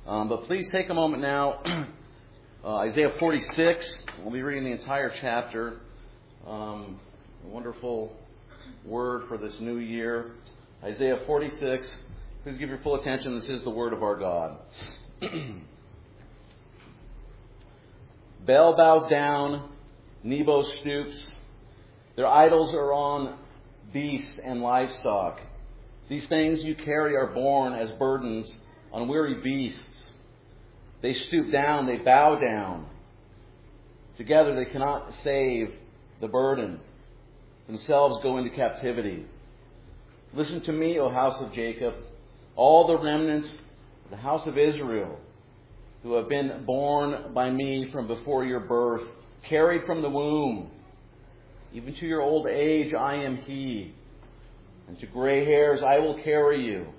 But please take a moment now. Isaiah 46. We'll be reading the entire chapter. A wonderful word for this new year. Isaiah 46. Please give your full attention. This is the word of our God. Baal bows down. Nebo stoops. Their idols are on beasts and livestock. These things you carry are borne as burdens on weary beasts. They stoop down, they bow down. Together they cannot save the burden. Themselves go into captivity. Listen to me, O house of Jacob, all the remnants of the house of Israel, who have been born by me from before your birth, carried from the womb. Even to your old age I am He, and to gray hairs I will carry you.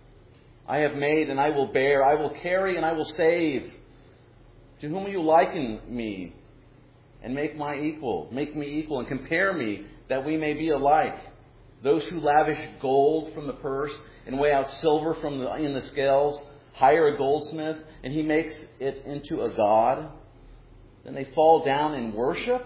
I have made and I will bear, I will carry and I will save. To whom will you liken me and make me equal and compare me that we may be alike? Those who lavish gold from the purse and weigh out silver in the scales, hire a goldsmith and he makes it into a god. Then they fall down in worship.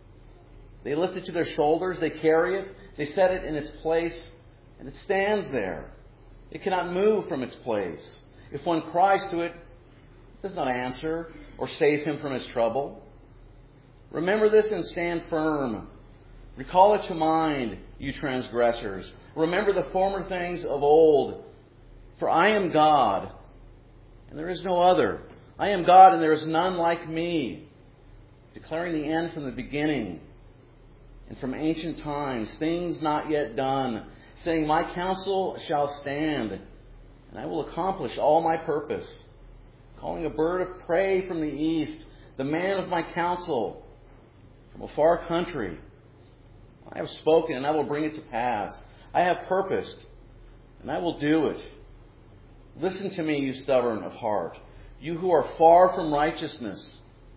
They lift it to their shoulders, they carry it, they set it in its place, and it stands there. It cannot move from its place. If one cries to it, it does not answer or save him from his trouble. Remember this and stand firm. Recall it to mind, you transgressors. Remember the former things of old. For I am God, and there is no other. I am God, and there is none like me. Declaring the end from the beginning, and from ancient times, things not yet done, saying, my counsel shall stand, and I will accomplish all my purpose. Calling a bird of prey from the east, the man of my counsel, from a far country. I have spoken, and I will bring it to pass. I have purposed, and I will do it. Listen to me, you stubborn of heart, you who are far from righteousness.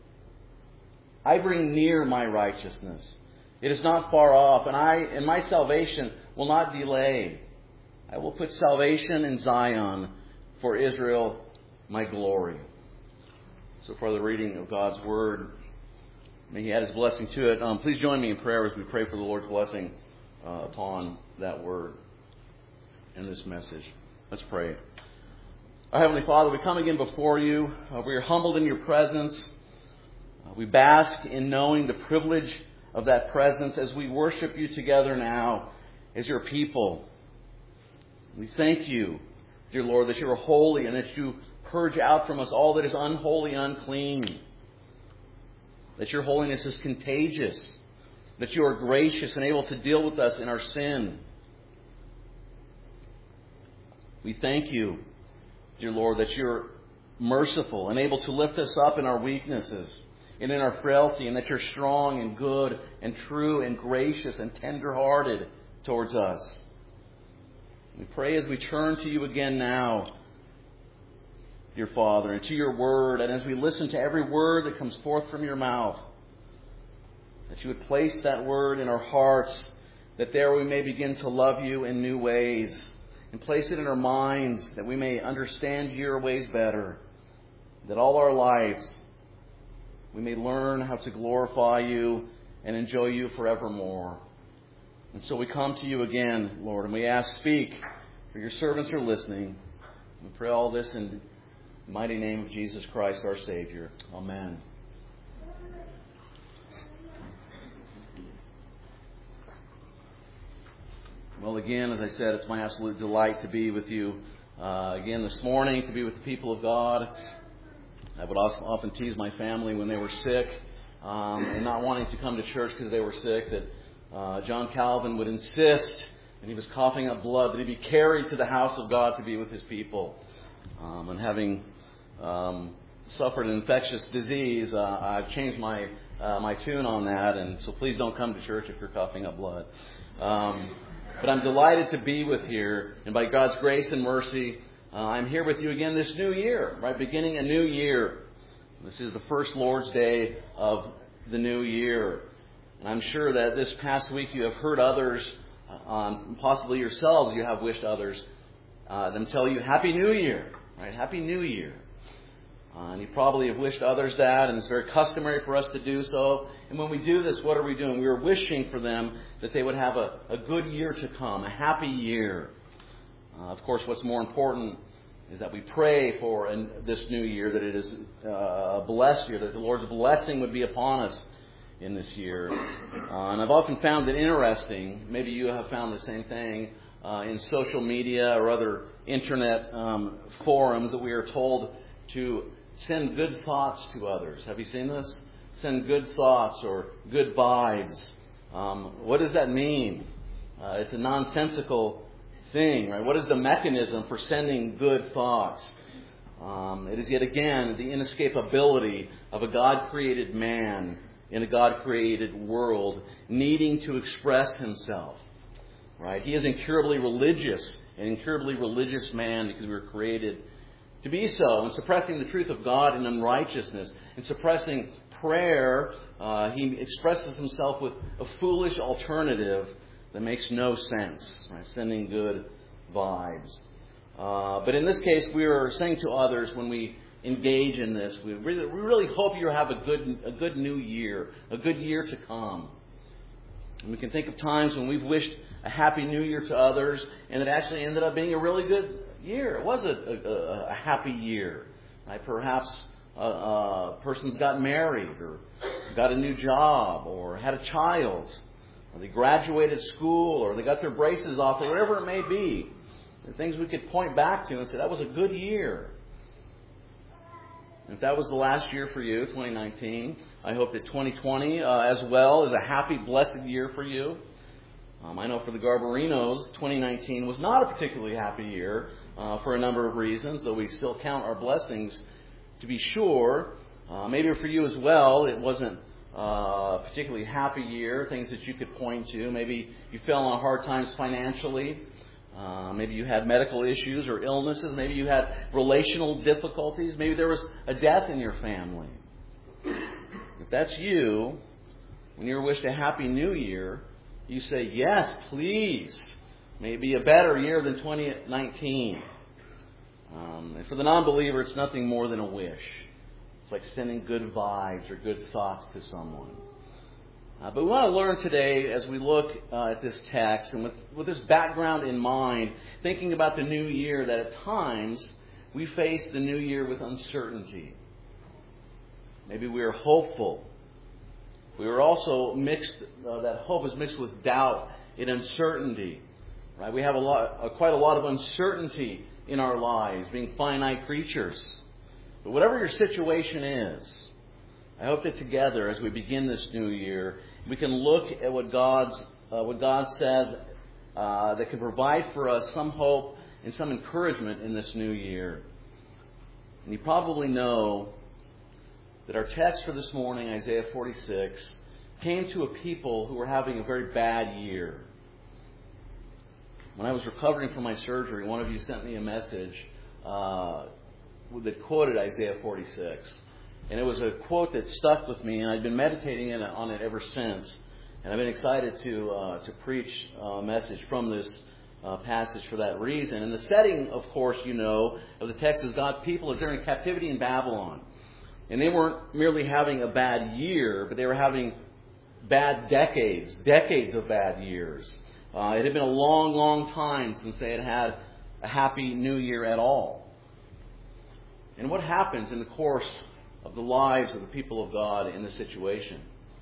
I bring near my righteousness. It is not far off, and my salvation will not delay. I will put salvation in Zion, for Israel my glory. So far the reading of God's Word. May He add His blessing to it. Please join me in prayer as we pray for the Lord's blessing upon that Word and this message. Let's pray. Our Heavenly Father, we come again before You. We are humbled in Your presence. We bask in knowing the privilege of that presence as we worship You together now as Your people. We thank You, dear Lord, that You are holy and that You purge out from us all that is unholy and unclean. That Your holiness is contagious. That You are gracious and able to deal with us in our sin. We thank You, dear Lord, that You're merciful and able to lift us up in our weaknesses and in our frailty, and that You're strong and good and true and gracious and tender-hearted towards us. We pray as we turn to You again now, dear Father, and to Your Word, and as we listen to every word that comes forth from Your mouth, that You would place that word in our hearts, that there we may begin to love You in new ways, and place it in our minds that we may understand Your ways better, that all our lives we may learn how to glorify You and enjoy You forevermore. And so we come to You again, Lord, and we ask, speak, for Your servants are listening. We pray all this in the mighty name of Jesus Christ, our Savior. Amen. Well, again, as I said, it's my absolute delight to be with you again this morning, to be with the people of God. I would also often tease my family when they were sick and not wanting to come to church because they were sick, that John Calvin would insist, and he was coughing up blood, that he be carried to the house of God to be with His people. And having suffered an infectious disease, I've changed my tune on that, and so please don't come to church if you're coughing up blood. But I'm delighted to be with here, and by God's grace and mercy, I'm here with you again this new year, right? Beginning a new year. This is the first Lord's Day of the new year. And I'm sure that this past week you have heard others, possibly yourselves, you have wished others, them tell you Happy New Year, right? Happy New Year. And you probably have wished others that, and it's very customary for us to do so. And when we do this, what are we doing? We are wishing for them that they would have a good year to come, a happy year. Of course, what's more important is that we pray for this new year, that it is a blessed year, that the Lord's blessing would be upon us in this year. And I've often found it interesting, maybe you have found the same thing, in social media or other internet forums, that we are told to send good thoughts to others. Have you seen this? Send good thoughts or good vibes. What does that mean? It's a nonsensical thing, right? What is the mechanism for sending good thoughts? It is yet again the inescapability of a God-created man in a God-created world needing to express himself. Right? He is incurably religious, an incurably religious man, because we were created to be so. And suppressing the truth of God in unrighteousness and suppressing prayer, he expresses himself with a foolish alternative that makes no sense. Right? Sending good vibes. But in this case, we are saying to others when we engage in this, we really hope you have a good new year, a good year to come. And we can think of times when we've wished a happy new year to others, and it actually ended up being a really good year. It was a happy year. Right? Perhaps a person's got married, or got a new job, or had a child, or they graduated school, or they got their braces off, or whatever it may be. The things we could point back to and say, that was a good year. If that was the last year for you, 2019, I hope that 2020 as well is a happy, blessed year for you. I know for the Garberinos, 2019 was not a particularly happy year for a number of reasons, though we still count our blessings to be sure. Maybe for you as well, it wasn't a particularly happy year, things that you could point to. Maybe you fell on hard times financially. Maybe you had medical issues or illnesses. Maybe you had relational difficulties. Maybe there was a death in your family. If that's you, when you're wished a happy new year, you say, yes, please. May it be a better year than 2019. And for the non-believer, it's nothing more than a wish. It's like sending good vibes or good thoughts to someone. But we want to learn today, as we look at this text, and with this background in mind, thinking about the new year, that at times we face the new year with uncertainty. Maybe we are hopeful. We are also mixed, that hope is mixed with doubt and uncertainty. Right? We have quite a lot of uncertainty in our lives, being finite creatures. But whatever your situation is, I hope that together, as we begin this new year, we can look at what God says that can provide for us some hope and some encouragement in this new year. And you probably know that our text for this morning, Isaiah 46, came to a people who were having a very bad year. When I was recovering from my surgery, one of you sent me a message that quoted Isaiah 46. And it was a quote that stuck with me, and I've been meditating on it ever since. And I've been excited to preach a message from this passage for that reason. And the setting, of course, you know, of the text is God's people as they're in captivity in Babylon. And they weren't merely having a bad year, but they were having bad decades of bad years. It had been a long, long time since they had had a happy new year at all. And what happens in the course of the lives of the people of God in this situation?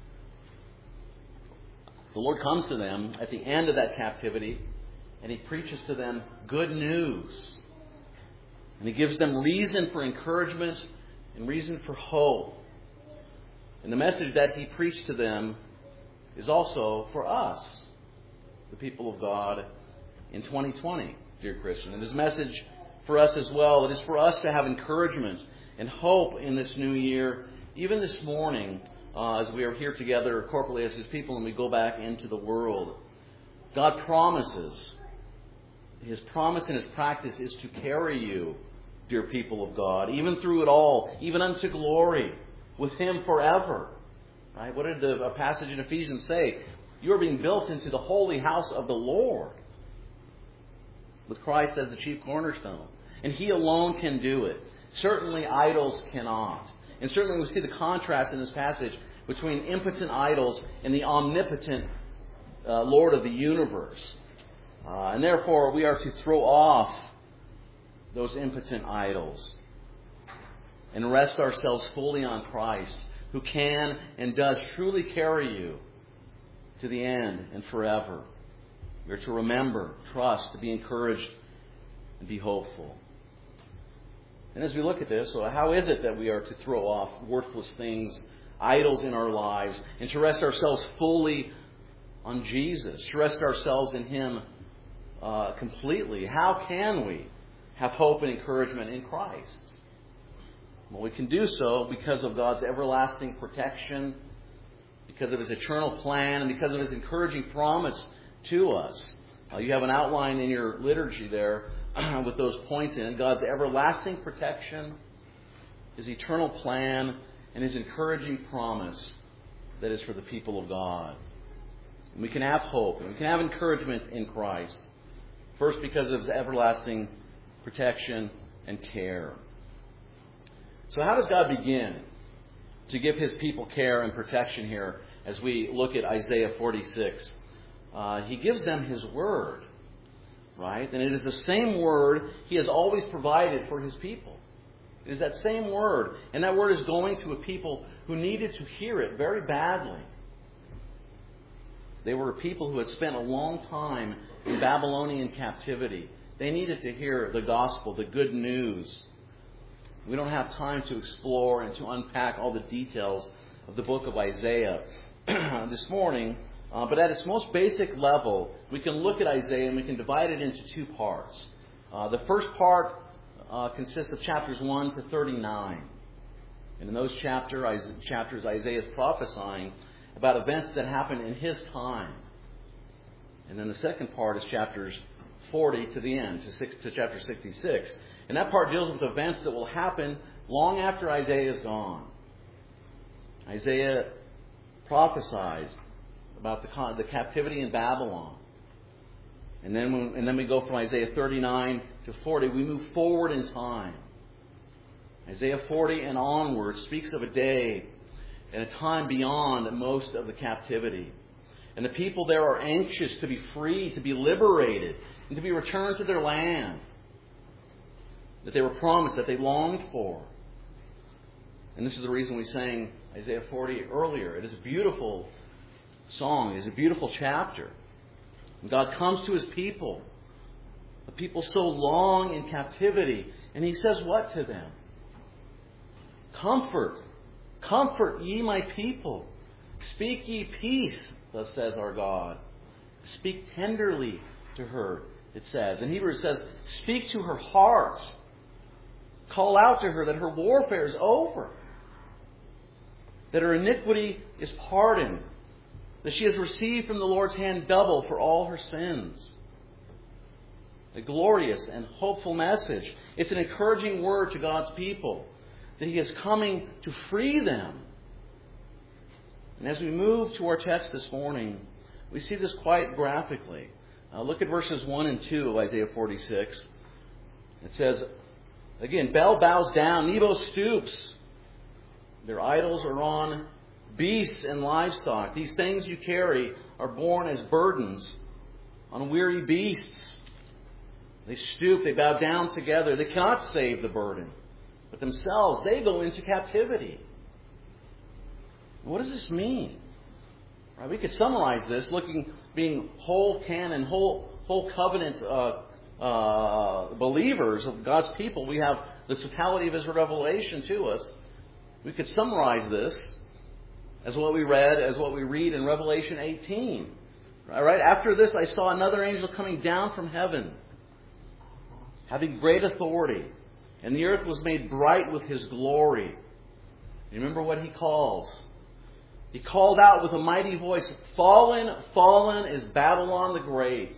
The Lord comes to them at the end of that captivity, and He preaches to them good news. And He gives them reason for encouragement and reason for hope. And the message that He preached to them is also for us, the people of God, in 2020, dear Christian. And His message for us as well, it is for us to have encouragement and hope in this new year, even this morning, as we are here together corporately as His people and we go back into the world. God promises. His promise and His practice is to carry you, dear people of God, even through it all, even unto glory, with Him forever. Right? What did a passage in Ephesians say? You are being built into the holy house of the Lord, with Christ as the chief cornerstone. And He alone can do it. Certainly idols cannot. And certainly we see the contrast in this passage between impotent idols and the omnipotent Lord of the universe. And therefore we are to throw off those impotent idols and rest ourselves fully on Christ, who can and does truly carry you to the end and forever. We are to remember, trust, to be encouraged, and be hopeful. And as we look at this, well, how is it that we are to throw off worthless things, idols in our lives, and to rest ourselves fully on Jesus, to rest ourselves in Him completely? How can we have hope and encouragement in Christ? Well, we can do so because of God's everlasting protection, because of His eternal plan, and because of His encouraging promise to us. You have an outline in your liturgy there with those points in it. God's everlasting protection, His eternal plan, and His encouraging promise that is for the people of God. And we can have hope and we can have encouragement in Christ. First, because of His everlasting protection and care. So how does God begin to give His people care and protection here as we look at Isaiah 46? He gives them His Word, right? And it is the same Word He has always provided for His people. It is that same Word. And that Word is going to a people who needed to hear it very badly. They were a people who had spent a long time in Babylonian captivity. They needed to hear the gospel, the good news. We don't have time to explore and to unpack all the details of the book of Isaiah this morning. But at its most basic level, we can look at Isaiah and we can divide it into two parts. The first part consists of chapters 1 to 39. And in those chapters, Isaiah is prophesying about events that happened in his time. And then the second part is chapters 40 to the end, to chapter 66. And that part deals with events that will happen long after Isaiah is gone. Isaiah prophesies about the captivity in Babylon. And then we go from Isaiah 39 to 40. We move forward in time. Isaiah 40 and onward speaks of a day and a time beyond most of the captivity. And the people there are anxious to be free, to be liberated, and to be returned to their land that they were promised, that they longed for. And this is the reason we sang Isaiah 40 earlier. It is a beautiful song. It is a beautiful chapter. And God comes to His people, a people so long in captivity, and He says what to them? Comfort ye my people. Speak ye peace, thus says our God. Speak tenderly to her, it says. In Hebrew it says, speak to her heart. Call out to her that her warfare is over. That her iniquity is pardoned. That she has received from the Lord's hand double for all her sins. A glorious and hopeful message. It's an encouraging word to God's people. That He is coming to free them. And as we move to our text this morning, we see this quite graphically. Look at verses 1 and 2 of Isaiah 46. It says, again, Bel bows down, Nebo stoops. Their idols are on beasts and livestock. These things you carry are borne as burdens on weary beasts. They stoop, they bow down together. They cannot save the burden. But themselves, they go into captivity. What does this mean? Right, we could summarize this being whole canon, whole covenant believers of God's people. We have the totality of His revelation to us. We could summarize this as what we read in Revelation 18. Right? After this, I saw another angel coming down from heaven, having great authority, and the earth was made bright with his glory. You remember what he calls? He called out with a mighty voice, "Fallen, fallen is Babylon the Great."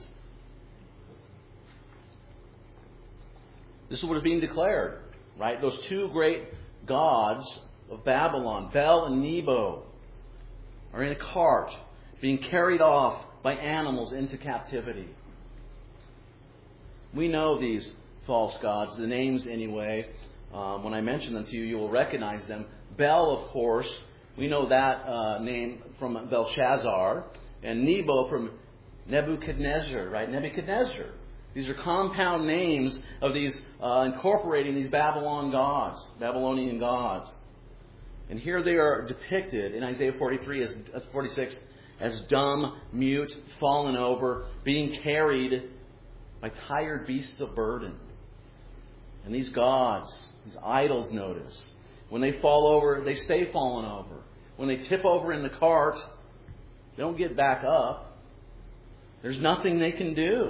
This is what is being declared, right? Those two great gods of Babylon, Bel and Nebo, are in a cart being carried off by animals into captivity. We know these false gods, the names anyway. When I mention them to you, you will recognize them. Bel, of course, we know that name from Belshazzar, and Nebo from Nebuchadnezzar, right? Nebuchadnezzar. These are compound names of these incorporating these Babylonian gods. And here they are depicted in Isaiah 46 as dumb, mute, fallen over, being carried by tired beasts of burden. And these gods, these idols, notice, when they fall over, they stay fallen over. When they tip over in the cart, they don't get back up. There's nothing they can do.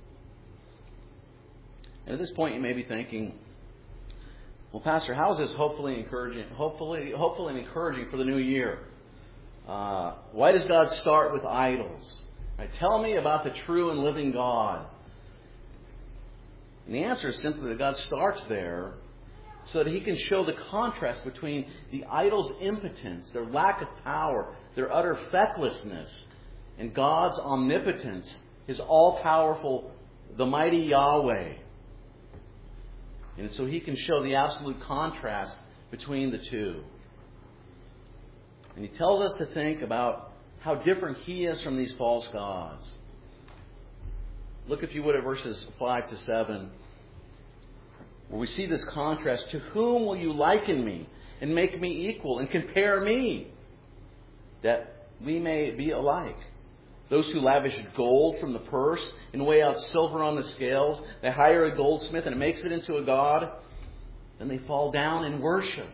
And at this point, you may be thinking, well, Pastor, how is this hopefully encouraging for the new year? Why does God start with idols? Right, tell me about the true and living God. And the answer is simply that God starts there so that He can show the contrast between the idols' impotence, their lack of power, their utter fecklessness, and God's omnipotence, His all-powerful, the mighty Yahweh. And so He can show the absolute contrast between the two. And He tells us to think about how different He is from these false gods. Look, if you would, at verses 5 to 7, where we see this contrast. To whom will you liken me and make me equal and compare me, that we may be alike? Those who lavish gold from the purse and weigh out silver on the scales, they hire a goldsmith and it makes it into a god, then they fall down and worship.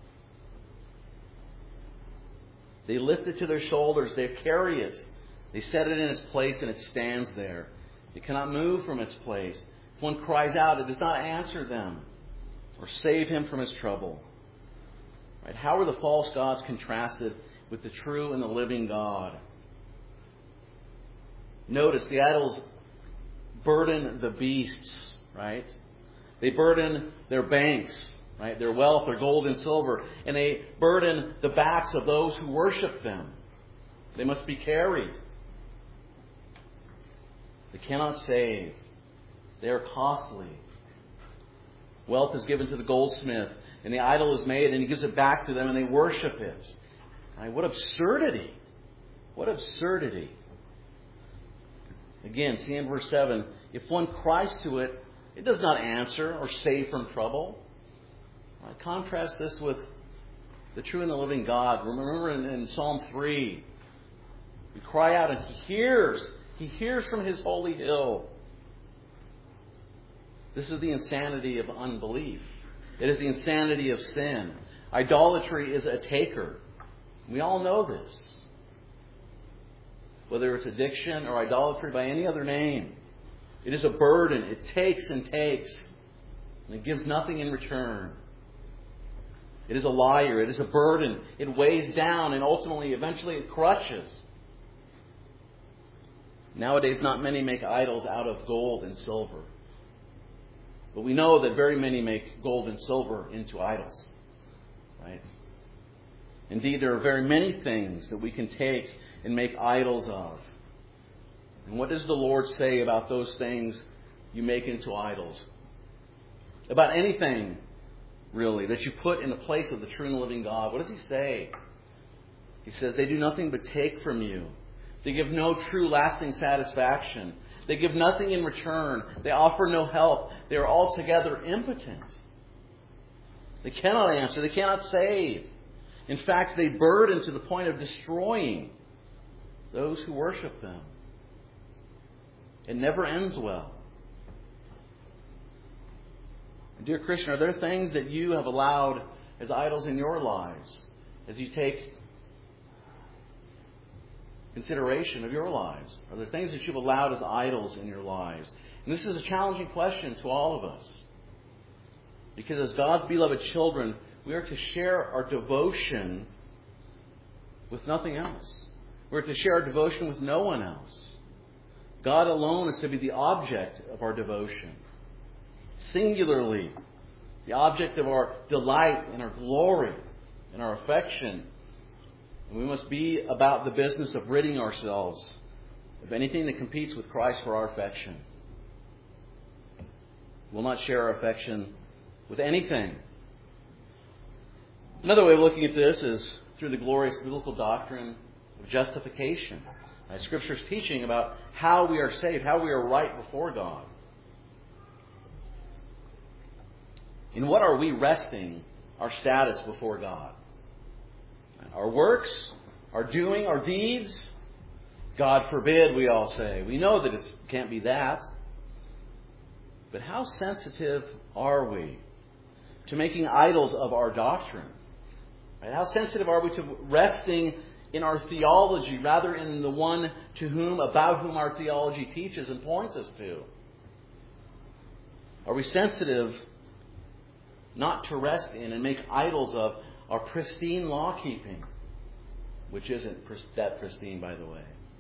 They lift it to their shoulders, they carry it, they set it in its place and it stands there. It cannot move from its place. If one cries out, it does not answer them or save him from his trouble. Right? How are the false gods contrasted with the true and the living God? Notice the idols burden the beasts, right? They burden their banks, right? Their wealth, their gold and silver, and they burden the backs of those who worship them. They must be carried. They cannot save. They are costly. Wealth is given to the goldsmith, and the idol is made, and he gives it back to them, and they worship it. Right? What absurdity! What absurdity! Again, see in verse 7, if one cries to it, it does not answer or save from trouble. Right? Contrast this with the true and the living God. Remember in Psalm 3, we cry out and He hears. He hears from His holy hill. This is the insanity of unbelief. It is the insanity of sin. Idolatry is a taker. We all know this. Whether it's addiction or idolatry by any other name, it is a burden. It takes and takes, and it gives nothing in return. It is a liar. It is a burden. It weighs down, and ultimately, eventually, it crushes. Nowadays, not many make idols out of gold and silver. But we know that very many make gold and silver into idols. Right? Indeed, there are very many things that we can take and make idols of. And what does the Lord say about those things you make into idols? About anything, really, that you put in the place of the true and living God. What does He say? He says, they do nothing but take from you. They give no true lasting satisfaction. They give nothing in return. They offer no help. They are altogether impotent. They cannot answer. They cannot save. In fact, they burden to the point of destroying those who worship them. It never ends well. Dear Christian, are there things that you have allowed as idols in your lives as you take consideration of your lives? Are there things that you've allowed as idols in your lives? And this is a challenging question to all of us. Because as God's beloved children, we are to share our devotion with nothing else. We're to share our devotion with no one else. God alone is to be the object of our devotion. Singularly, the object of our delight and our glory and our affection. And we must be about the business of ridding ourselves of anything that competes with Christ for our affection. We'll not share our affection with anything Another way of looking at this is through the glorious biblical doctrine of justification. Scripture's teaching about how we are saved, how we are right before God. In what are we resting our status before God? Our works, our doing, our deeds? God forbid, we all say. We know that it can't be that. But how sensitive are we to making idols of our doctrine? Right? How sensitive are we to resting in our theology rather in the one about whom our theology teaches and points us to? Are we sensitive not to rest in and make idols of our pristine law keeping, which isn't that pristine, by the way?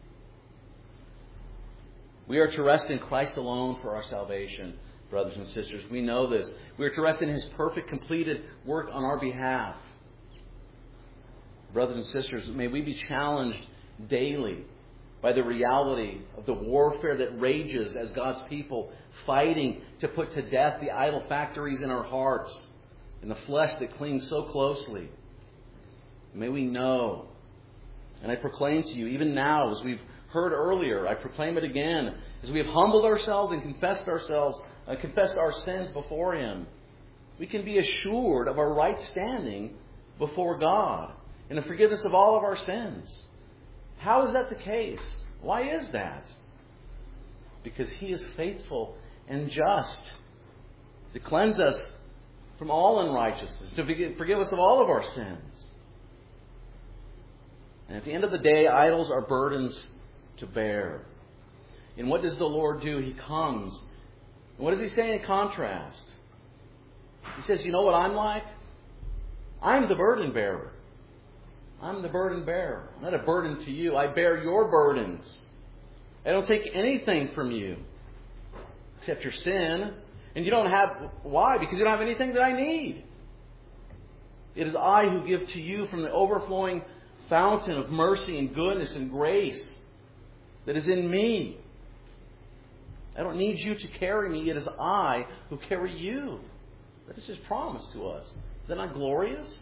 We are to rest in Christ alone for our salvation, brothers and sisters. We know this. We are to rest in His perfect, completed work on our behalf. Brothers and sisters, may we be challenged daily by the reality of the warfare that rages as God's people, fighting to put to death the idol factories in our hearts and the flesh that clings so closely. May we know, and I proclaim to you, even now, as we've heard earlier, I proclaim it again, as we have humbled ourselves and confessed our sins before Him, we can be assured of our right standing before God and the forgiveness of all of our sins. How is that the case? Why is that? Because He is faithful and just to cleanse us from all unrighteousness, to forgive us of all of our sins. And at the end of the day, idols are burdens to bear. And what does the Lord do? He comes. And what does He say in contrast? He says, you know what I'm like? I'm the burden bearer. I'm the burden bearer. I'm not a burden to you. I bear your burdens. I don't take anything from you except your sin. And you don't have... Why? Because you don't have anything that I need. It is I who give to you from the overflowing fountain of mercy and goodness and grace that is in me. I don't need you to carry me. It is I who carry you. That is His promise to us. Is that not glorious?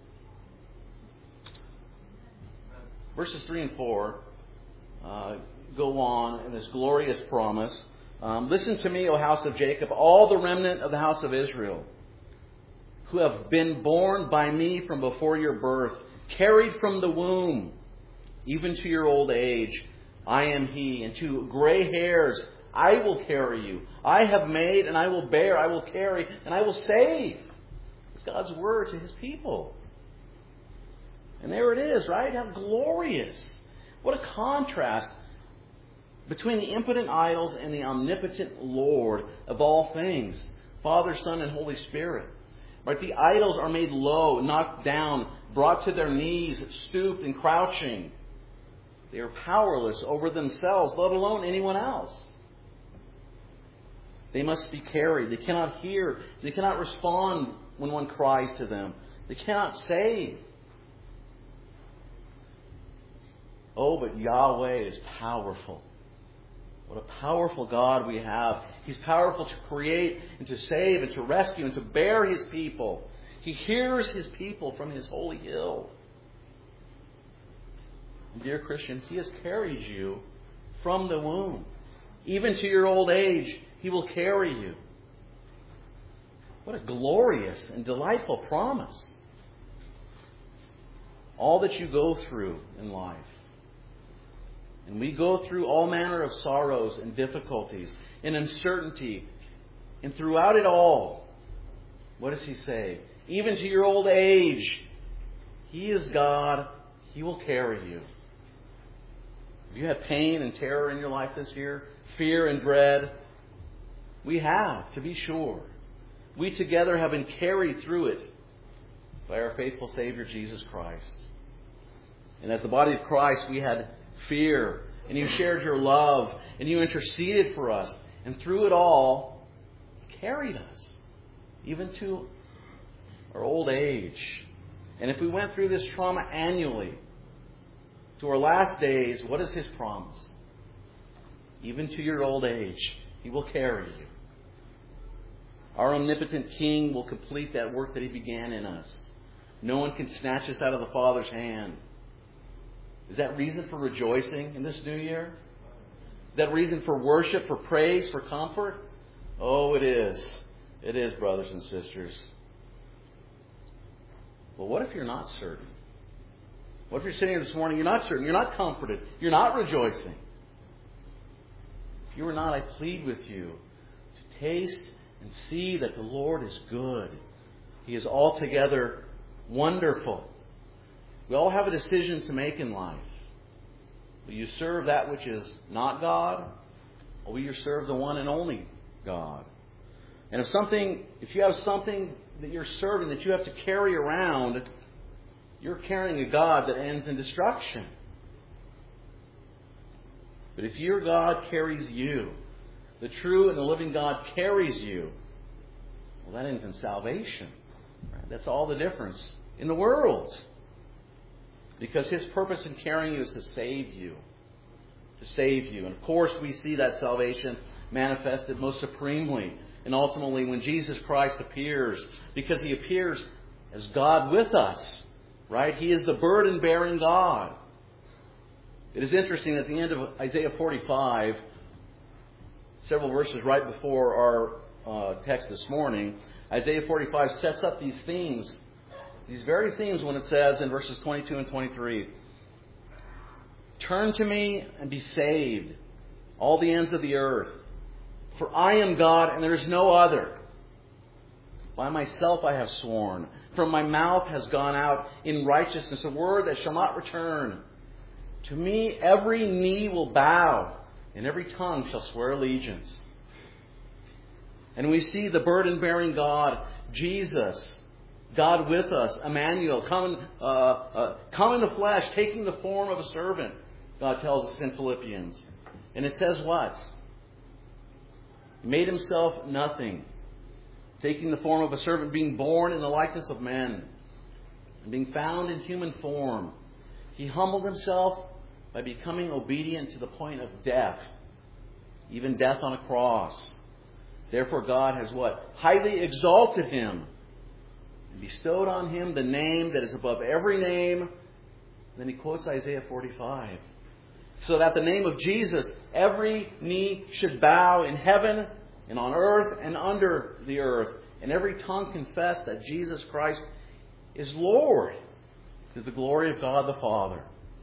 Verses 3 and 4 go on in this glorious promise. Listen to me, O house of Jacob, all the remnant of the house of Israel, who have been born by me from before your birth, carried from the womb, even to your old age. I am He, and to gray hairs I will carry you. I have made, and I will bear, I will carry, and I will save. It's God's word to His people. And there it is, right? How glorious. What a contrast between the impotent idols and the omnipotent Lord of all things, Father, Son, and Holy Spirit. Right? The idols are made low, knocked down, brought to their knees, stooped and crouching. They are powerless over themselves, let alone anyone else. They must be carried. They cannot hear. They cannot respond when one cries to them. They cannot save. Oh, but Yahweh is powerful. What a powerful God we have. He's powerful to create and to save and to rescue and to bear His people. He hears His people from His holy hill. And dear Christian, He has carried you from the womb. Even to your old age, He will carry you. What a glorious and delightful promise. All that you go through in life. And we go through all manner of sorrows and difficulties and uncertainty. And throughout it all, what does He say? Even to your old age, He is God. He will carry you. Have you had pain and terror in your life this year? Fear and dread? We have, to be sure. We together have been carried through it by our faithful Savior, Jesus Christ. And as the body of Christ, we had fear, and you shared your love, and you interceded for us, and through it all, carried us, even to our old age. And if we went through this trauma annually, to our last days, what is His promise? Even to your old age, He will carry you. Our omnipotent King will complete that work that He began in us. No one can snatch us out of the Father's hand. Is that reason for rejoicing in this new year? Is that reason for worship, for praise, for comfort? Oh, it is. It is, brothers and sisters. Well, what if you're not certain? What if you're sitting here this morning, you're not certain, you're not comforted, you're not rejoicing? If you are not, I plead with you to taste and see that the Lord is good. He is altogether wonderful. We all have a decision to make in life. Will you serve that which is not God, or will you serve the one and only God? And if you have something that you're serving that you have to carry around, you're carrying a God that ends in destruction. But if your God carries you, the true and the living God carries you, well, that ends in salvation. Right? That's all the difference in the world. Because His purpose in carrying you is to save you. To save you. And of course we see that salvation manifested most supremely and ultimately when Jesus Christ appears. Because He appears as God with us. Right? He is the burden-bearing God. It is interesting at the end of Isaiah 45, several verses right before our text this morning, Isaiah 45 sets up these themes, these very themes when it says in verses 22 and 23, "Turn to me and be saved, all the ends of the earth. For I am God and there is no other. By myself I have sworn. From my mouth has gone out in righteousness a word that shall not return. To me every knee will bow and every tongue shall swear allegiance." And we see the burden-bearing God, Jesus, God with us, Emmanuel, come in the flesh, taking the form of a servant, God tells us in Philippians. And it says what? He made Himself nothing, taking the form of a servant, being born in the likeness of men, and being found in human form. He humbled Himself by becoming obedient to the point of death, even death on a cross. Therefore God has what? Highly exalted Him and bestowed on Him the name that is above every name. And then he quotes Isaiah 45. So that the name of Jesus, every knee should bow in heaven and on earth and under the earth. And every tongue confess that Jesus Christ is Lord, to the glory of God the Father.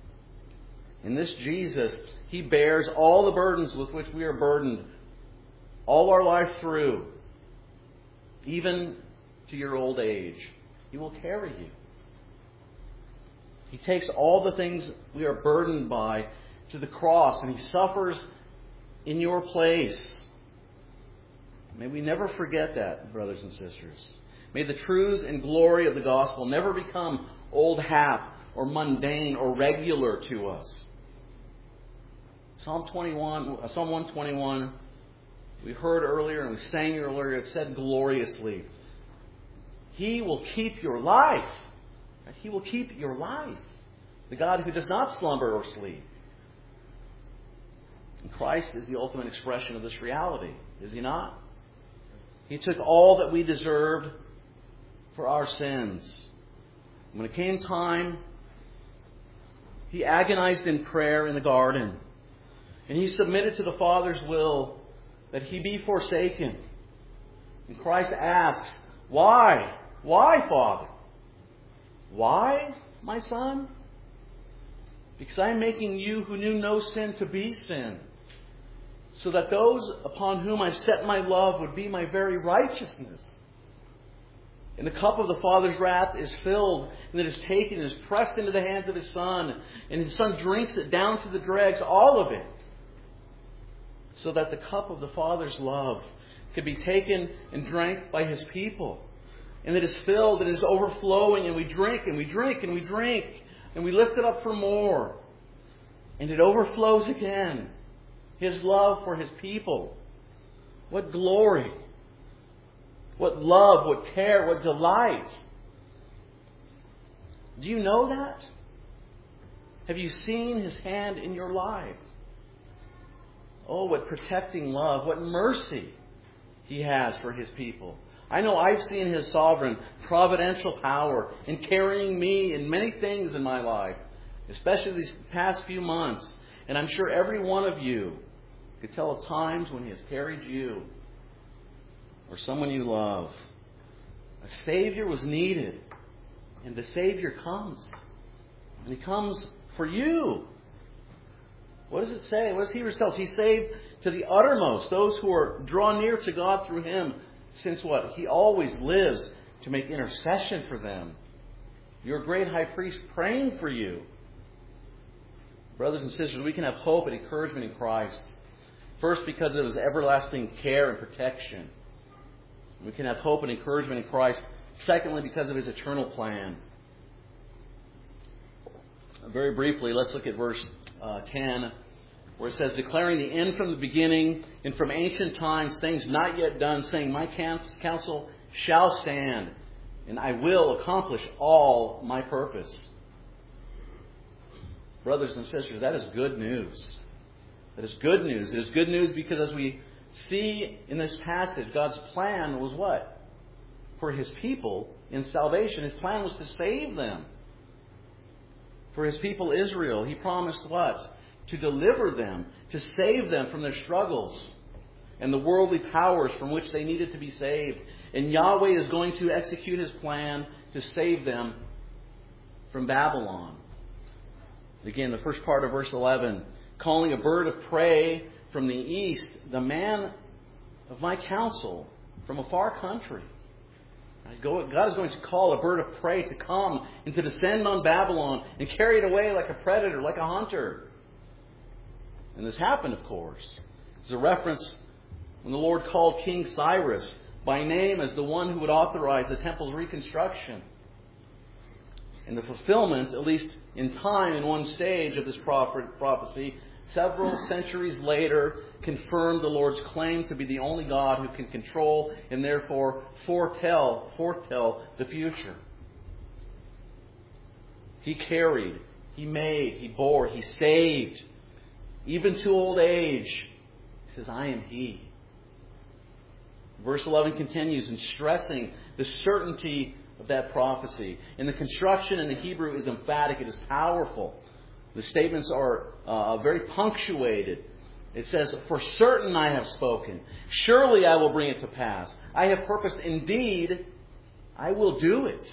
In this Jesus, He bears all the burdens with which we are burdened all our life through, even to your old age. He will carry you. He takes all the things we are burdened by to the cross, and He suffers in your place. May we never forget that, brothers and sisters. May the truths and glory of the gospel never become old hat or mundane or regular to us. Psalm 121, we heard earlier and we sang earlier, it said gloriously, He will keep your life. He will keep your life. The God who does not slumber or sleep. And Christ is the ultimate expression of this reality, is He not? He took all that we deserved for our sins. When it came time, He agonized in prayer in the garden. And He submitted to the Father's will that He be forsaken. And Christ asks, "Why? Why, Father? Why, my Son? Because I am making you who knew no sin to be sin, so that those upon whom I set my love would be my very righteousness. And the cup of the Father's wrath is filled, and it is taken and is pressed into the hands of His Son, and His Son drinks it down to the dregs, all of it, so that the cup of the Father's love could be taken and drank by His people. And it is filled, and it is overflowing, and we drink, and we drink, and we drink, and we lift it up for more. And it overflows again. His love for His people. What glory. What love, what care, what delight. Do you know that? Have you seen His hand in your life? Oh, what protecting love, what mercy He has for His people. I know I've seen His sovereign, providential power in carrying me in many things in my life, especially these past few months. And I'm sure every one of you could tell of times when He has carried you or someone you love. A Savior was needed, and the Savior comes. And He comes for you. What does it say? What does Hebrews tell us? He saved to the uttermost those who are drawn near to God through Him, since what? He always lives to make intercession for them. Your great high priest praying for you. Brothers and sisters, we can have hope and encouragement in Christ. First, because of His everlasting care and protection. We can have hope and encouragement in Christ. Secondly, because of His eternal plan. Very briefly, let's look at verse 10, where it says, declaring the end from the beginning and from ancient times, things not yet done, saying, my counsel shall stand, and I will accomplish all my purpose. Brothers and sisters, that is good news. That is good news. It is good news because as we see in this passage, God's plan was what? For His people in salvation. His plan was to save them. For His people Israel, He promised what? To deliver them, to save them from their struggles and the worldly powers from which they needed to be saved. And Yahweh is going to execute His plan to save them from Babylon. Again, the first part of verse 11, calling a bird of prey from the east, the man of my counsel from a far country. God is going to call a bird of prey to come and to descend on Babylon and carry it away like a predator, like a hunter. And this happened, of course. It's a reference when the Lord called King Cyrus by name as the one who would authorize the temple's reconstruction. And the fulfillment, at least in time, in one stage of this prophecy, several centuries later, confirmed the Lord's claim to be the only God who can control and therefore foretell the future. He carried, He made, He bore, He saved, even to old age. He says, I am He. Verse 11 continues in stressing the certainty of that prophecy. And the construction in the Hebrew is emphatic. It is powerful. The statements are very punctuated. It says, for certain I have spoken. Surely I will bring it to pass. I have purposed. Indeed, I will do it.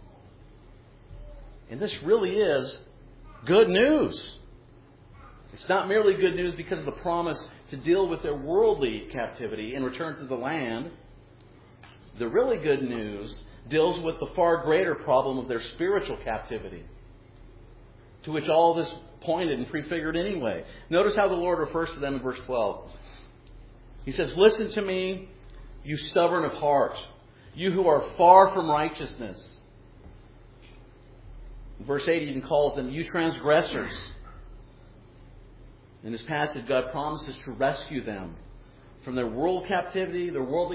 And this really is good news. It's not merely good news because of the promise to deal with their worldly captivity and return to the land. The really good news deals with the far greater problem of their spiritual captivity, to which all this pointed and prefigured anyway. Notice how the Lord refers to them in verse 12. He says, listen to me, you stubborn of heart, you who are far from righteousness. In verse 8, he even calls them, you transgressors. In this passage, God promises to rescue them from their worldly captivity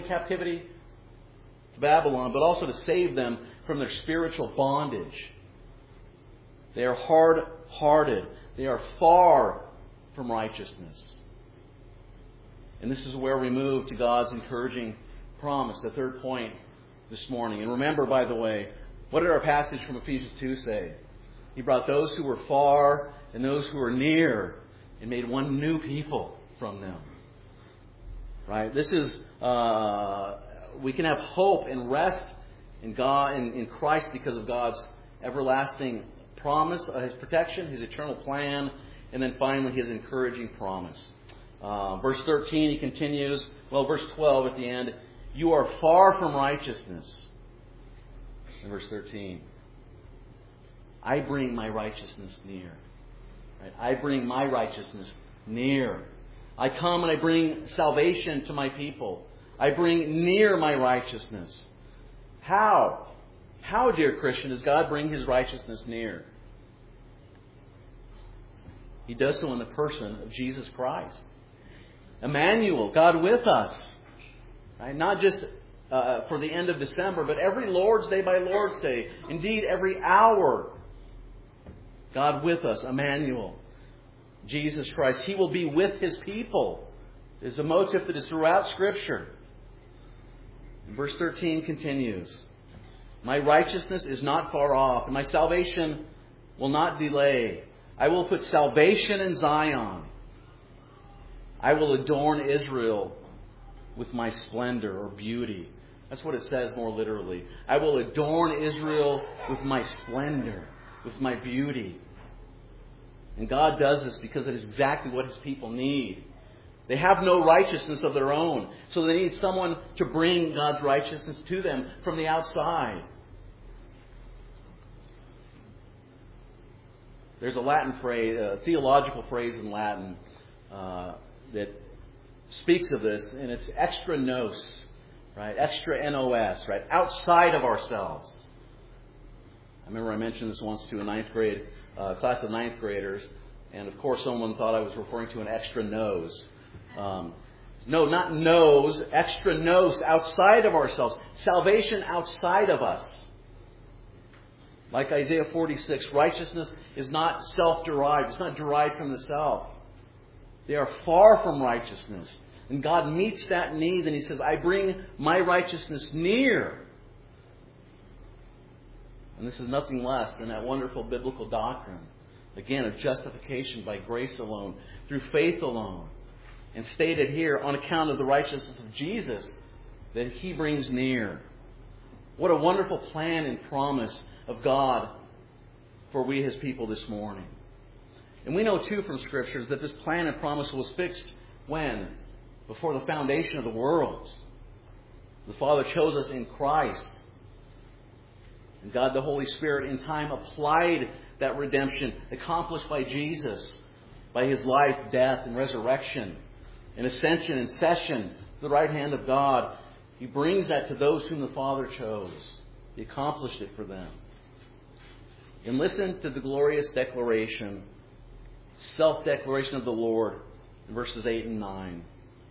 to Babylon, but also to save them from their spiritual bondage. They are hard-hearted. They are far from righteousness. And this is where we move to God's encouraging promise, the third point this morning. And remember, by the way, what did our passage from Ephesians 2 say? He brought those who were far and those who were near and made one new people from them. Right? This is, we can have hope and rest in God, in Christ, because of God's everlasting promise, His protection, His eternal plan, and then finally His encouraging promise. Verse 13, he continues, verse 12 at the end, you are far from righteousness. In verse 13, I bring my righteousness near. Right? I bring my righteousness near. I come and I bring salvation to my people. I bring near my righteousness. How? How, dear Christian, does God bring His righteousness near? He does so in the person of Jesus Christ. Emmanuel, God with us. Right? Not just for the end of December, but every Lord's Day by Lord's Day. Indeed, every hour. God with us, Emmanuel. Jesus Christ. He will be with His people. Is a motif that is throughout Scripture. Verse 13 continues, my righteousness is not far off, and my salvation will not delay. I will put salvation in Zion. I will adorn Israel with my splendor or beauty. That's what it says more literally. I will adorn Israel with my splendor, with my beauty. And God does this because it is exactly what His people need. They have no righteousness of their own, so they need someone to bring God's righteousness to them from the outside. There's a Latin phrase, a theological phrase in Latin that speaks of this, and it's extra nos, right? Extra nos, right? Outside of ourselves. I remember I mentioned this once to a ninth grade class of ninth graders, and of course someone thought I was referring to an extra nose. No, not nose, extra nos, outside of ourselves. Salvation outside of us. Like Isaiah 46, righteousness is not self-derived. It's not derived from the self. They are far from righteousness. And God meets that need and He says, I bring my righteousness near. And this is nothing less than that wonderful biblical doctrine. Again, of justification by grace alone, through faith alone. And stated here, on account of the righteousness of Jesus, that He brings near. What a wonderful plan and promise of God for we His people this morning. And we know too from Scriptures that this plan and promise was fixed when? Before the foundation of the world. The Father chose us in Christ. And God the Holy Spirit in time applied that redemption accomplished by Jesus, by His life, death, and resurrection, and ascension and session to the right hand of God. He brings that to those whom the Father chose. He accomplished it for them. And listen to the glorious declaration, self-declaration of the Lord in verses 8 and 9.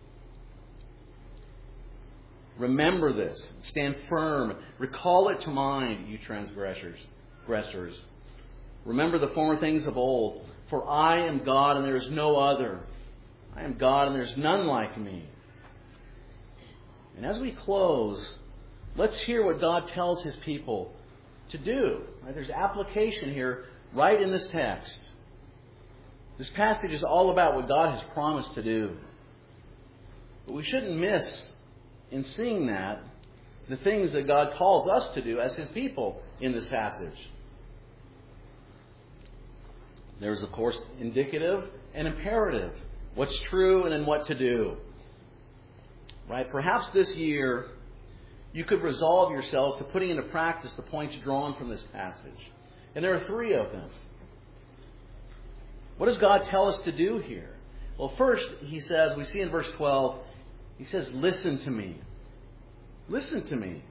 Remember this. Stand firm. Recall it to mind, you transgressors. Remember the former things of old. For I am God and there is no other. I am God and there is none like me. And as we close, let's hear what God tells His people to do. Right? There's application here right in this text. This passage is all about what God has promised to do. But we shouldn't miss, in seeing that, the things that God calls us to do as His people in this passage. There's, of course, indicative and imperative. What's true and then what to do. Right? Perhaps this year you could resolve yourselves to putting into practice the points drawn from this passage. And there are 3 of them. What does God tell us to do here? Well, first, He says, we see in verse 12, He says, listen to me. Listen to me.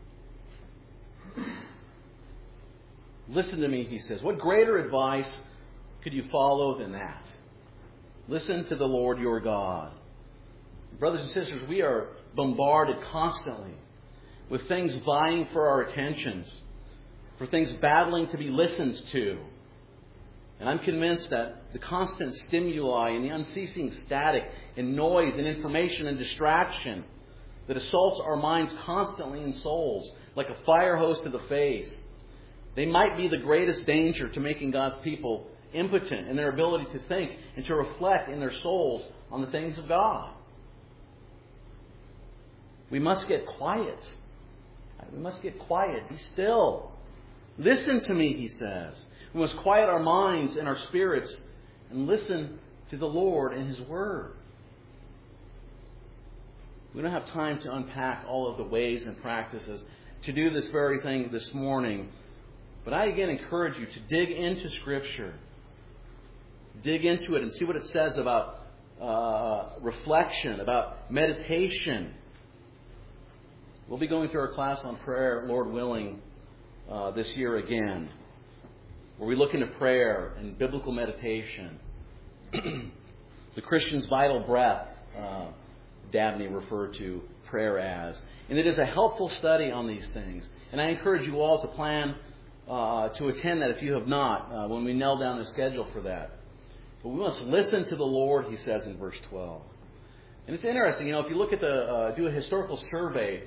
Listen to me, He says. What greater advice could you follow than that? Listen to the Lord your God. Brothers and sisters, we are bombarded constantly with things vying for our attentions, for things battling to be listened to. And I'm convinced that the constant stimuli and the unceasing static and noise and information and distraction that assaults our minds constantly and souls like a fire hose to the face, they might be the greatest danger to making God's people impotent in their ability to think and to reflect in their souls on the things of God. We must get quiet. We must get quiet. Be still. Listen to me, He says. We must quiet our minds and our spirits and listen to the Lord and His Word. We don't have time to unpack all of the ways and practices to do this very thing this morning. But I again encourage you to dig into Scripture. Dig into it and see what it says about reflection, about meditation. We'll be going through our class on prayer, Lord willing, this year again, where we look into prayer and biblical meditation. The Christian's vital breath, Dabney referred to prayer as. And it is a helpful study on these things. And I encourage you all to plan to attend that if you have not, when we nail down the schedule for that. But we must listen to the Lord, He says in verse 12. And it's interesting, if you look at do a historical survey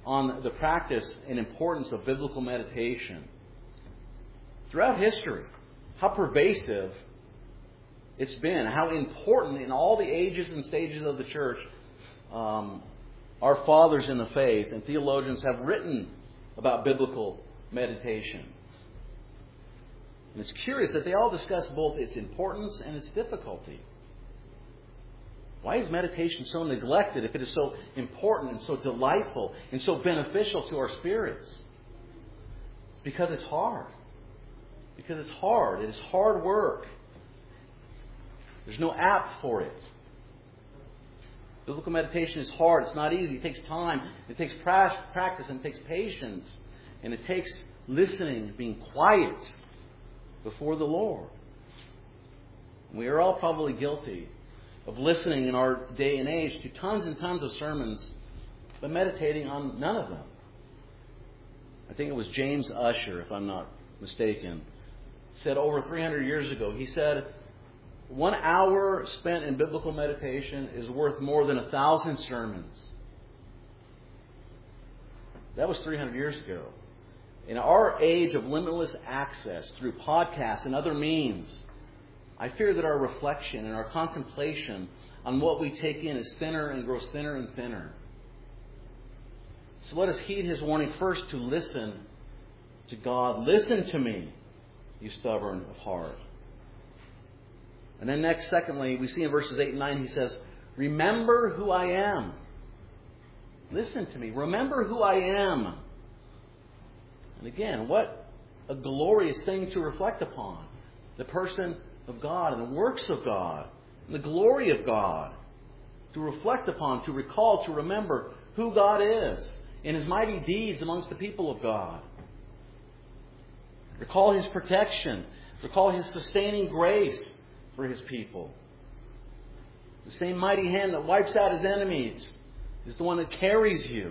on the practice and importance of biblical meditation. Throughout history, how pervasive it's been, how important in all the ages and stages of the church our fathers in the faith and theologians have written about biblical meditation. And it's curious that they all discuss both its importance and its difficulty. Why is meditation so neglected if it is so important and so delightful and so beneficial to our spirits? It's because it's hard. Because it's hard. It is hard work. There's no app for it. Biblical meditation is hard. It's not easy. It takes time. It takes practice and it takes patience. And it takes listening, being quiet before the Lord. We are all probably guilty of listening in our day and age to tons and tons of sermons, but meditating on none of them. I think it was James Ussher, if I'm not mistaken, said over 300 years ago, he said, 1 hour spent in biblical meditation is worth more than 1,000 sermons. That was 300 years ago. In our age of limitless access through podcasts and other means, I fear that our reflection and our contemplation on what we take in is thinner and grows thinner and thinner. So let us heed His warning first to listen to God. Listen to me, you stubborn of heart. And then next, secondly, we see in verses 8 and 9, He says, remember who I am. Listen to me. Remember who I am. And again, what a glorious thing to reflect upon. The person of God and the works of God and the glory of God. To reflect upon, to recall, to remember who God is in His mighty deeds amongst the people of God. Recall His protection. Recall His sustaining grace for His people. The same mighty hand that wipes out His enemies is the one that carries you.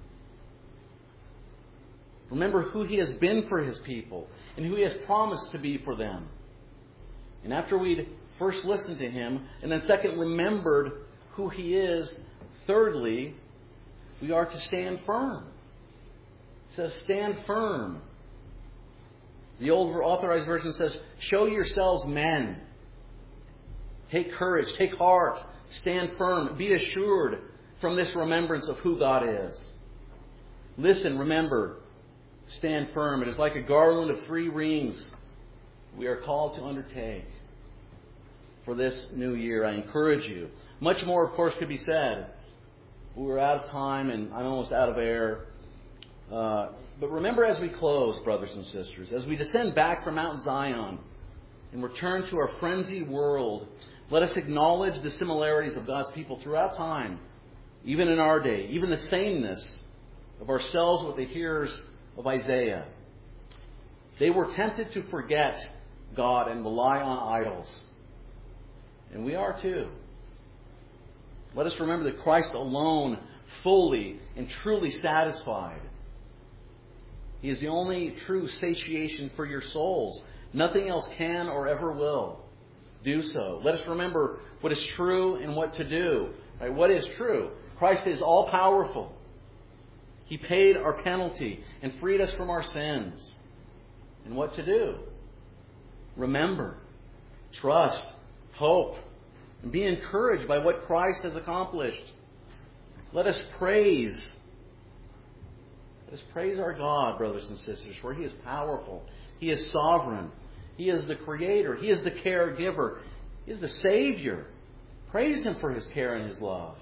Remember who He has been for His people and who He has promised to be for them. And after we'd first listened to Him, and then second, remembered who He is, thirdly, we are to stand firm. It says, stand firm. The old Authorized Version says, show yourselves men. Take courage, take heart, stand firm, be assured from this remembrance of who God is. Listen, remember, stand firm. It is like a garland of 3 rings we are called to undertake for this new year. I encourage you. Much more, of course, could be said. We're out of time and I'm almost out of air. But remember as we close, brothers and sisters, as we descend back from Mount Zion and return to our frenzied world, let us acknowledge the similarities of God's people throughout time, even in our day, even the sameness of ourselves with the hearers of Isaiah. They were tempted to forget God and rely on idols. And we are too. Let us remember that Christ alone fully and truly satisfied. He is the only true satiation for your souls. Nothing else can or ever will do so. Let us remember what is true and what to do. Right? What is true? Christ is all-powerful. He paid our penalty and freed us from our sins. And what to do? Remember, trust, hope, and be encouraged by what Christ has accomplished. Let us praise. Let us praise our God, brothers and sisters, for He is powerful. He is sovereign. He is the Creator. He is the caregiver. He is the Savior. Praise Him for His care and His love.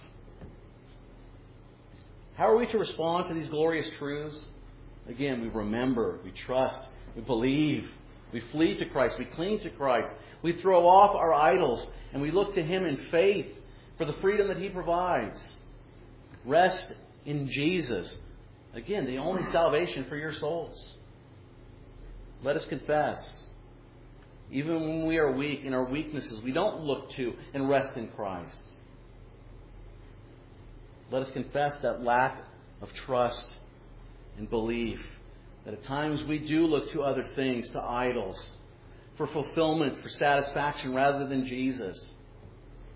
How are we to respond to these glorious truths? Again, we remember, we trust, we believe, we flee to Christ, we cling to Christ, we throw off our idols, and we look to Him in faith for the freedom that He provides. Rest in Jesus. Again, the only salvation for your souls. Let us confess. Even when we are weak, in our weaknesses, we don't look to and rest in Christ. Let us confess that lack of trust and belief. That at times we do look to other things, to idols, for fulfillment, for satisfaction, rather than Jesus.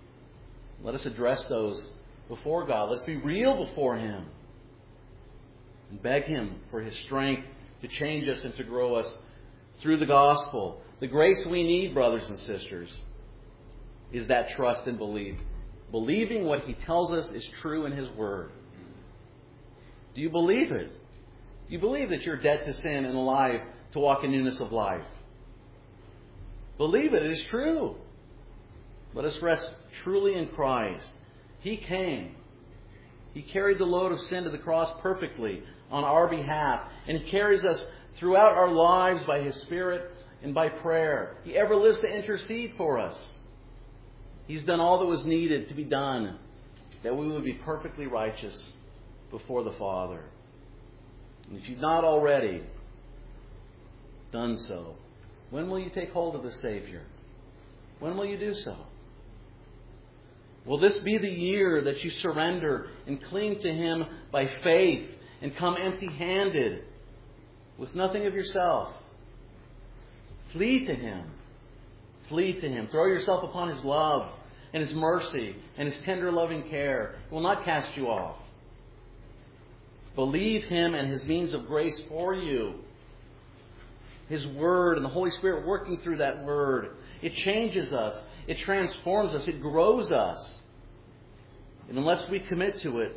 Let us address those before God. Let's be real before Him. And beg Him for His strength to change us and to grow us through the gospel. The grace we need, brothers and sisters, is that trust and belief. Believing what He tells us is true in His Word. Do you believe it? Do you believe that you're dead to sin and alive to walk in newness of life? Believe it. It is true. Let us rest truly in Christ. He came. He carried the load of sin to the cross perfectly on our behalf. And He carries us throughout our lives by His Spirit and by prayer. He ever lives to intercede for us. He's done all that was needed to be done, that we would be perfectly righteous before the Father. And if you've not already done so, when will you take hold of the Savior? When will you do so? Will this be the year that you surrender and cling to Him by faith and come empty-handed with nothing of yourself? Flee to Him. Flee to Him. Throw yourself upon His love and His mercy and His tender loving care. He will not cast you off. Believe Him and His means of grace for you. His Word and the Holy Spirit working through that Word. It changes us. It transforms us. It grows us. And unless we commit to it,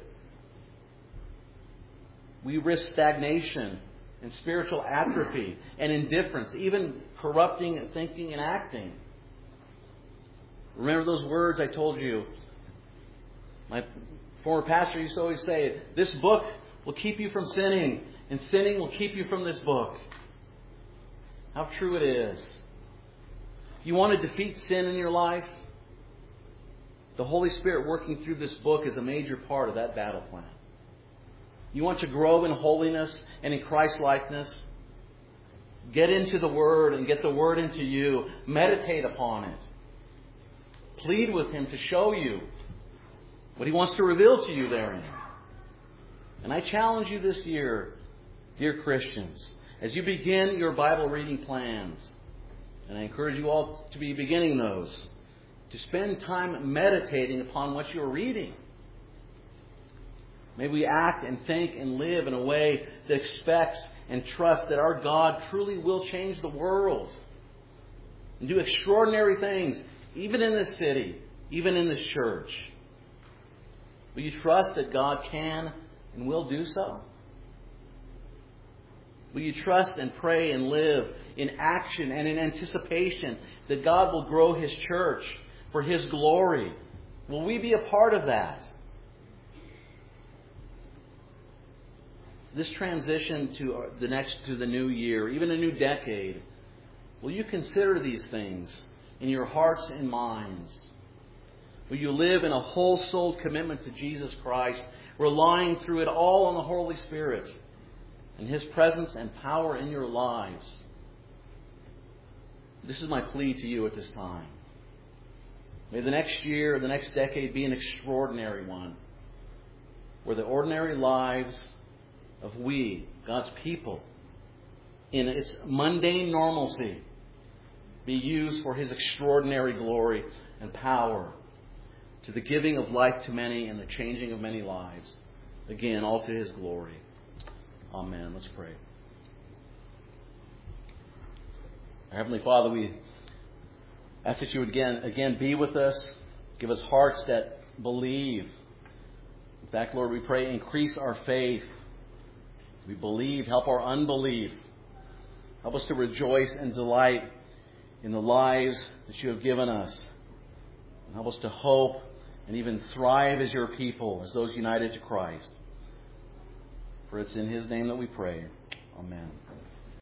we risk stagnation and spiritual atrophy and indifference, even corrupting thinking and acting. Remember those words I told you? My former pastor used to always say, this book will keep you from sinning, and sinning will keep you from this book. How true it is. You want to defeat sin in your life? The Holy Spirit working through this book is a major part of that battle plan. You want to grow in holiness and in Christ-likeness? Get into the Word and get the Word into you. Meditate upon it. Plead with Him to show you what He wants to reveal to you therein. And I challenge you this year, dear Christians, as you begin your Bible reading plans, and I encourage you all to be beginning those, to spend time meditating upon what you're reading. May we act and think and live in a way that expects and trusts that our God truly will change the world and do extraordinary things, even in this city, even in this church. Will you trust that God can and will do so? Will you trust and pray and live in action and in anticipation that God will grow His church for His glory? Will we be a part of that? This transition to the new year, even a new decade, will you consider these things in your hearts and minds? Will you live in a whole-souled commitment to Jesus Christ, relying through it all on the Holy Spirit and His presence and power in your lives? This is my plea to you at this time. May the next year, the next decade be an extraordinary one, where the ordinary lives of we, God's people, in its mundane normalcy, be used for His extraordinary glory and power, to the giving of life to many and the changing of many lives. Again, all to His glory. Amen. Let's pray. Our Heavenly Father, we ask that You would again be with us. Give us hearts that believe. In fact, Lord, we pray, increase our faith. We believe. Help our unbelief. Help us to rejoice and delight in the lives that You have given us. And help us to hope and even thrive as Your people, as those united to Christ. For it's in His name that we pray. Amen.